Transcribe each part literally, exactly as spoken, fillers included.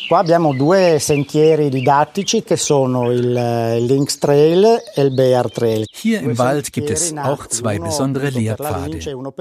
Qua abbiamo due sentieri didattici che sono il Lynx Trail e il Bear Trail. Hier im Wald gibt es auch zwei besondere Lehrpfade,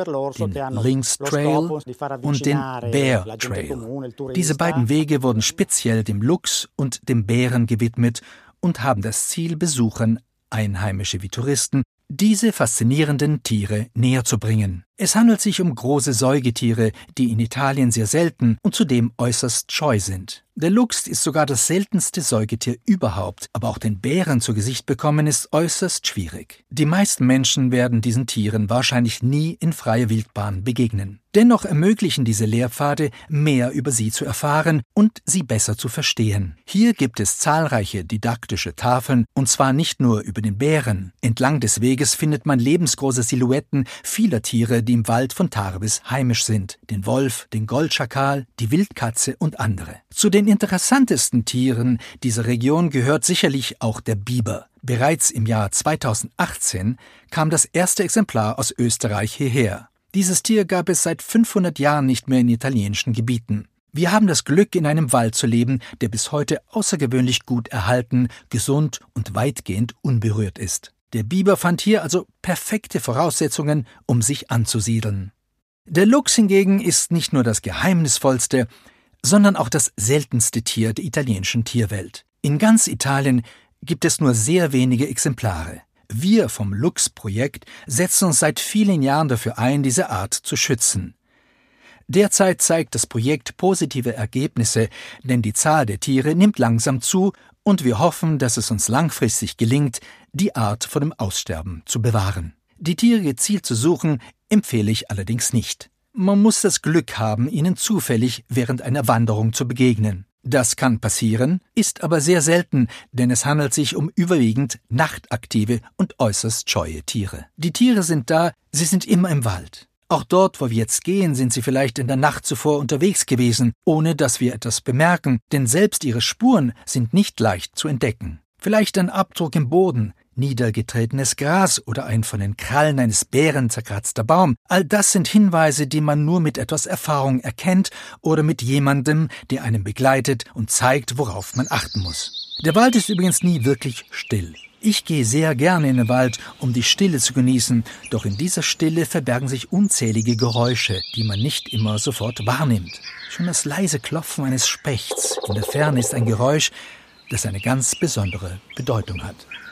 den Lynx Trail und den Bear Trail. Diese beiden Wege wurden speziell dem Luchs und dem Bären gewidmet und haben das Ziel, Besuchern, Einheimische wie Touristen, diese faszinierenden Tiere näher zu bringen. Es handelt sich um große Säugetiere, die in Italien sehr selten und zudem äußerst scheu sind. Der Luchs ist sogar das seltenste Säugetier überhaupt, aber auch den Bären zu Gesicht bekommen ist äußerst schwierig. Die meisten Menschen werden diesen Tieren wahrscheinlich nie in freier Wildbahn begegnen. Dennoch ermöglichen diese Lehrpfade, mehr über sie zu erfahren und sie besser zu verstehen. Hier gibt es zahlreiche didaktische Tafeln, und zwar nicht nur über den Bären. Entlang des Weges findet man lebensgroße Silhouetten vieler Tiere, die im Wald von Tarbes heimisch sind. Den Wolf, den Goldschakal, die Wildkatze und andere. Zu den interessantesten Tieren dieser Region gehört sicherlich auch der Biber. Bereits im Jahr zweitausendachtzehn kam das erste Exemplar aus Österreich hierher. Dieses Tier gab es seit fünfhundert Jahren nicht mehr in italienischen Gebieten. Wir haben das Glück, in einem Wald zu leben, der bis heute außergewöhnlich gut erhalten, gesund und weitgehend unberührt ist. Der Biber fand hier also perfekte Voraussetzungen, um sich anzusiedeln. Der Luchs hingegen ist nicht nur das geheimnisvollste, sondern auch das seltenste Tier der italienischen Tierwelt. In ganz Italien gibt es nur sehr wenige Exemplare. Wir vom Luchs-Projekt setzen uns seit vielen Jahren dafür ein, diese Art zu schützen. Derzeit zeigt das Projekt positive Ergebnisse, denn die Zahl der Tiere nimmt langsam zu und wir hoffen, dass es uns langfristig gelingt, die Art vor dem Aussterben zu bewahren. Die Tiere gezielt zu suchen, empfehle ich allerdings nicht. Man muss das Glück haben, ihnen zufällig während einer Wanderung zu begegnen. Das kann passieren, ist aber sehr selten, denn es handelt sich um überwiegend nachtaktive und äußerst scheue Tiere. Die Tiere sind da, sie sind immer im Wald. Auch dort, wo wir jetzt gehen, sind sie vielleicht in der Nacht zuvor unterwegs gewesen, ohne dass wir etwas bemerken, denn selbst ihre Spuren sind nicht leicht zu entdecken. Vielleicht ein Abdruck im Boden, niedergetretenes Gras oder ein von den Krallen eines Bären zerkratzter Baum. All das sind Hinweise, die man nur mit etwas Erfahrung erkennt oder mit jemandem, der einen begleitet und zeigt, worauf man achten muss. Der Wald ist übrigens nie wirklich still. Ich gehe sehr gerne in den Wald, um die Stille zu genießen, doch in dieser Stille verbergen sich unzählige Geräusche, die man nicht immer sofort wahrnimmt. Schon das leise Klopfen eines Spechts in der Ferne ist ein Geräusch, das eine ganz besondere Bedeutung hat.